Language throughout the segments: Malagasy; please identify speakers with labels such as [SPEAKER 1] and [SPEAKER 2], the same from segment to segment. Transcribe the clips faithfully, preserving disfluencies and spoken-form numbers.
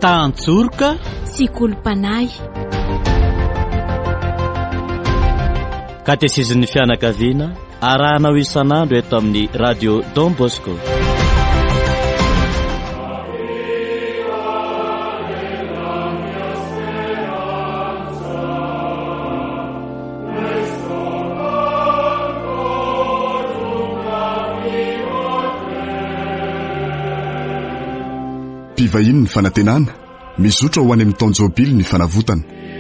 [SPEAKER 1] Tantsorika
[SPEAKER 2] sy kolompanay.
[SPEAKER 1] Katesizin'ny fianakaviana arahanao isan'andro eto amin'ny radio Don Bosco.
[SPEAKER 3] Mpivahiny ny fanantenana mizotra ho any amin'ny taonjobily ny fanavotana.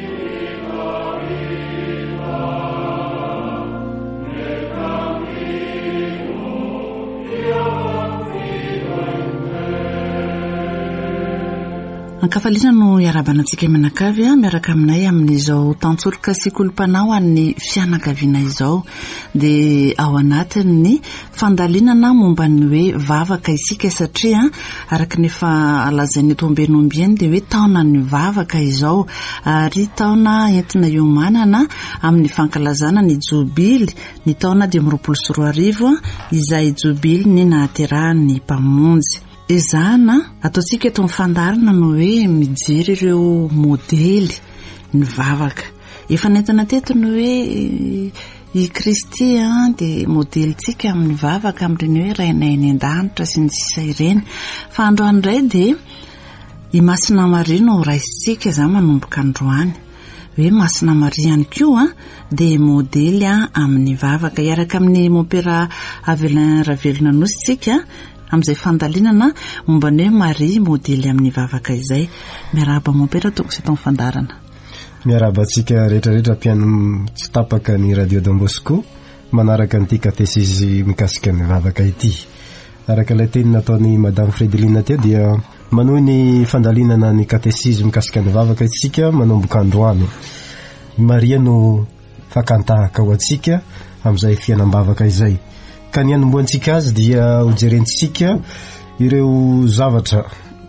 [SPEAKER 4] Ankafaliana no iarabanantsika menakavy miaraka aminay amin'izao tantsorika sy kolompanao an'ny fianakaviana izao, dia ao anatiny fandalinana momba ny hoe vavaka isika satria araka nefa alazain'ny tombenombieny dia hoe taona ny vavaka izao ary taona entina iomanana amin'ny fankalazana ny jobily ny taona dimy roapolo sy roa arivo izay jobily ny nahaterahan'ny mpamonjy. Ezana ataontsika eto mifandarina no hoe mijery ireo modely ny vavaka. Efa nentana teto no hoe i Kristy dia modelitsika amin'ny vavaka amin'ireny hoe rainay ny an-danitra sy ny sisa ireny. Fa androany indray dia i Masina Maria no raisitsika izany manomboka androany. Hoe Masina Maria ihany koa dia modely amin'ny vavaka iaraka amin'ny Mompera Avelin Ravelona nositsika amin'izay fandalinana momba ny hoe Maria modely amin'ny vavaka izay. Miaraba Mompera toko sy tao fandarana.
[SPEAKER 5] Miaraba antsika rehetrarehetra mpiano tsy tapaka ny radio Don Bosco manaraka an'ity katesizy mikasika ny vavaka ity. Araka ilay teny nataony Madame Fredeline teo dia manohy ny fandalinana ny katesizy mikasika ny vavaka itsika manomboka androany. Maria no fakantahaka ho antsika amin'izay fiainam-bavaka izay. Ka ny anomboantsika azy dia hojerentsika ireo zavatra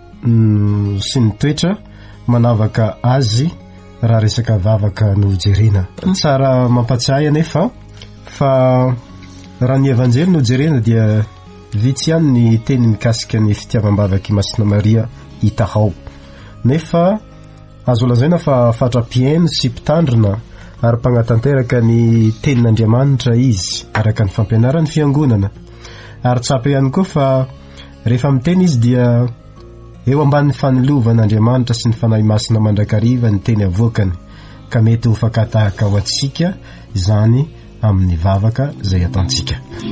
[SPEAKER 5] mm, sy ny toetra manavaka azy raha resaka vavaka no jerena. Tsara mampatsiahy anefa fa raha ny evanjely no jerena dia vitsy ihany ny teny mikasika ny fitiavam-bavaky Masina Maria hita ao. Nefa azo lazaina fa fatra-piaino sy mpitandrina ary mpanatanteraka ny tenin'Andriamanitra izy araka ny fampianarany fiangonana. Ary tsapa ihany koa fa rehefa miteny izy dia eo ambanin'ny fanolovan'Andriamanitra sy ny fanahy masina mandrakariva ny teny avoakany, ka mety ho fakatahaka ho antsika izany amin'ny vavaka izay ataontsika.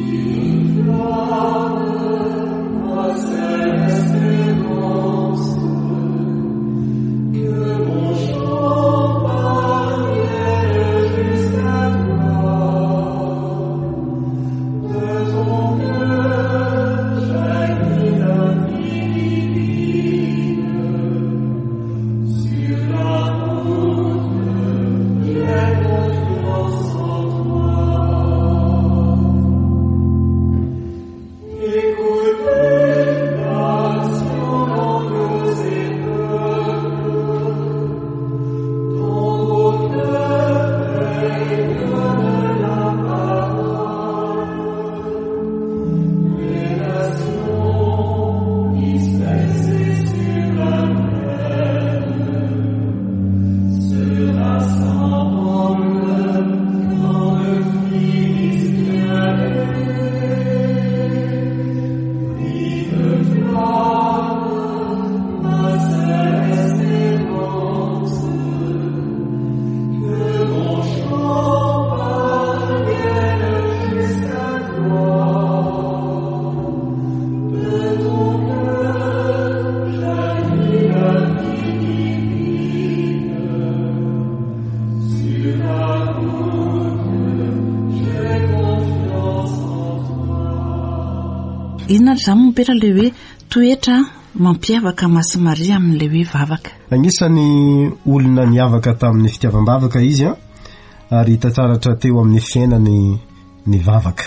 [SPEAKER 4] Inona zany Mompera le hoe toetra mampiavaka Masina Maria amin'ilay hoe vavaka?
[SPEAKER 5] Agnisan'ny olona niavaka tamin'ny fitiavam-bavaka izy a, ary tantaratra teo amin'ny fiainany ny vavaka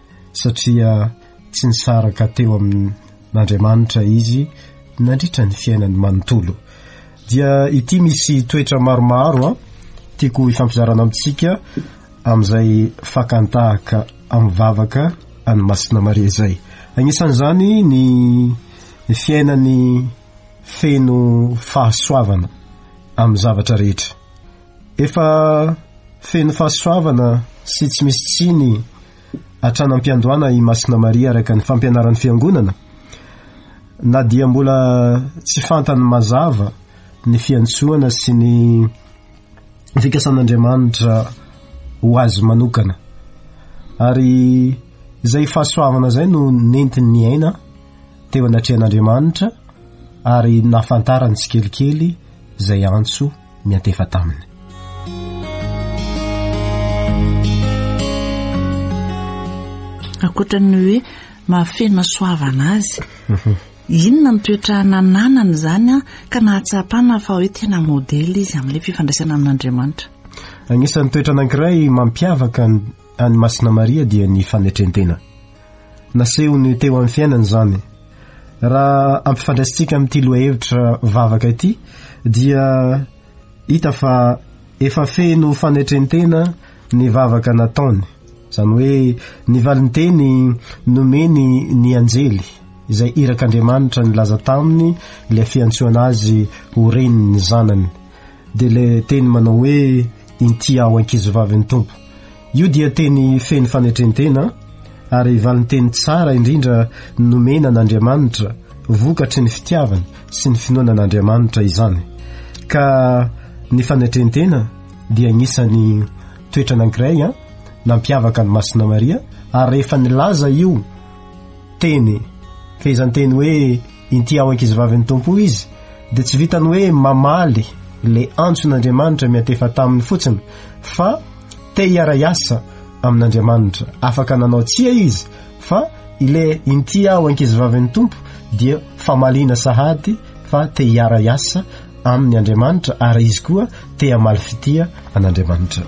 [SPEAKER 5] satria tsy nisaraka teo amin'Andriamanitra izy nandritra ny fiainany manontolo. Dia ity misy toetra maromaro a tiako ifampizarana amintsika amin'izay fakantahaka amin'ny vavaka any Masina Maria izay. Agnisan'izany ny fiainany feno fahasoavana amin'ny zavatra rehetra. Efa feno fahasoavana sy tsy misy tsiny atranam-piandohana i Masina Maria araka ny fampianaran'ny fiangonana, na dia mbola tsy fantany mazava ny fiantsoana sy ny fikasan'Andriamanitra ho azy manokana. Ary izay fahasoavana izay no nentiny ny aina teo anatrehan'Andriamanitra ary nafantarany tsikelikely izay antso miantefa taminy.
[SPEAKER 4] Akoatran'ny hoe mahafena soavana azy, inona ny toetra nananany zany ka nahatsapana fa hoe tena modely izy amin'ilay fifandraisana amin'Andriamanitra?
[SPEAKER 5] Agnisan'ny toetra anankiray mampiavaka any Masina Maria dia ny fanetrentena. Nasehony teo amin'ny fiainany zany. Raha ampifandraisitsika amin'ity lohahevitra vavaka ity dia hita fa efa feno fanetrentena ny vavaka nataony. Zany hoe ny valinteny nomeny ny anjely izay irak'Andriamanitra nilaza taminy ilay fiantsoana azy ho reniny zanany. Dia ilay teny manao hoe intia ao ankizivavy ny Tompo. Io dia teny feno fanetrentena ary valinteny tsara indrindra nomena an'Andriamanitra vokatry ny fitiavany sy ny finoana an'Andriamanitra izany. Ka ny fanetrentena dia anisany toetra anankiray a nampiavaka ny Masina Maria, ary rehefa nilaza io teny ka izany teny hoe intia ao ankizivavy ny Tompo izy, dia tsy vitany hoe mamaly le antson'Andriamanitra miantefa taminy fotsiny, fa te hiara-iasa amin'Andriamanitra. Afaka nanao tsia izy, fa ile intia ao ankizivavy ny Tompo dia famaliana sahady fa te hiara-iasa amin'ny Andriamanitra, ary izy koa te hamaly fitia an'Andriamanitra.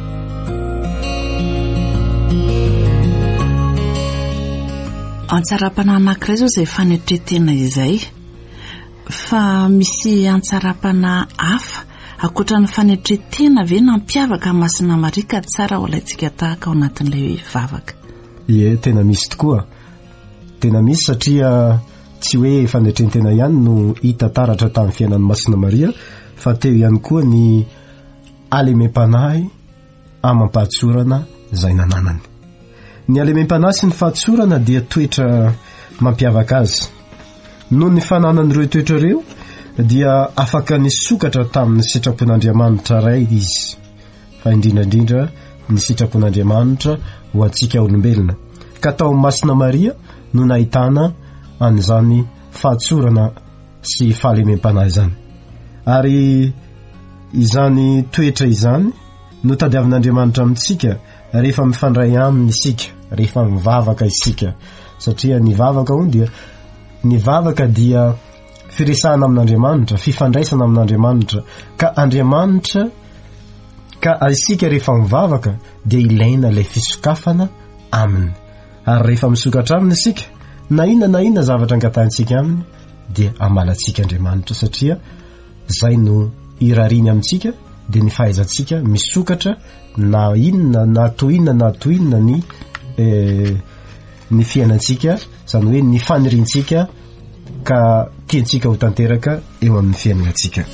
[SPEAKER 4] Antsarapana anankiray zao izay fanetretena izay, fa misy antsarapana hafa akoatra ny fanetretena ve nampiavaka Masina Maria ka tsara ho alaitsika tahaka ao anatin'ilay vavaka?
[SPEAKER 5] Ie, tena misy tokoa. Tena misy satria tsy hoe fanetretena ihany no hita taratra tamin'ny fiainan'ny Masina Maria, fa teo ihany koa ny alemem-panahy amam-pahatsorana izay nananany. Ny alemem-panahy sy ny fahatsorana dia toetra mampiavaka azy. Noho ny fananan'ireo toetra ireo dia afaka nisokatra tamin'ny sitrapon'Andriamanitra ray izy, fa indrindrandrindra ny sitrapon'Andriamanitra ho antsika olombelona. Ka tao Masina Maria no nahitana an'izany fahatsorana sy fahalemem-panahy izany. Ary izany toetra izany no tadiavin'Andriamanitra amintsika rehefa mifandray aminy isika, rehefa mivavaka isika, satria ny vavaka ho dia ny vavaka dia firesahana amin'Andriamanitra, fifandraisana amin'Andriamanitra, ka Andriamanitra ka isika rehefa mivavaka dia ilaina ilay fisokafana aminy. Ary rehefa misokatra aminy isika, na ina na ina zavatra angatantsika aminy dia amalantsika Andriamanitra, satria zay no irariny amintsika dia ny fahaizantsika misokatra na inona na toinona na toinona ny eh, ny fiainantsika, zany hoe ny faniriantsika ka tiantsika ho tanteraka eo amin'ny fiainantsika.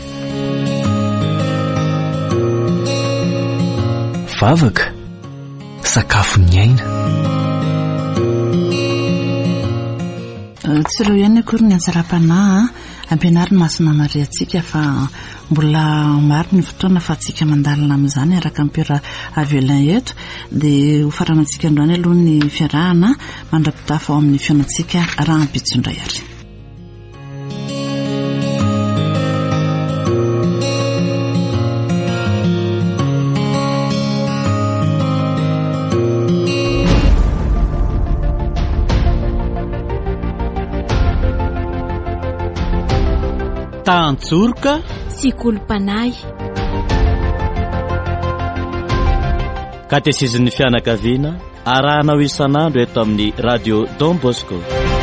[SPEAKER 2] Vavaka, sakafo ny aina.
[SPEAKER 4] Tsirao ihany akory ny antsarapanahy ampianariny Masina Maria antsika, fa mbola maro ny fotoana fa antsika mandalina amin'izany araka ampera avelany eto, dia ho faranantsika androany aloha ny fiarahana mandrapitafa ao amin'ny fiainantsika raha ampitsondray ary.
[SPEAKER 1] Tantsorika
[SPEAKER 6] sy kolom-panahy.
[SPEAKER 1] Katesizin'ny fianakaviana arahanao isan'andro eto amin'ny radio Don Bosco.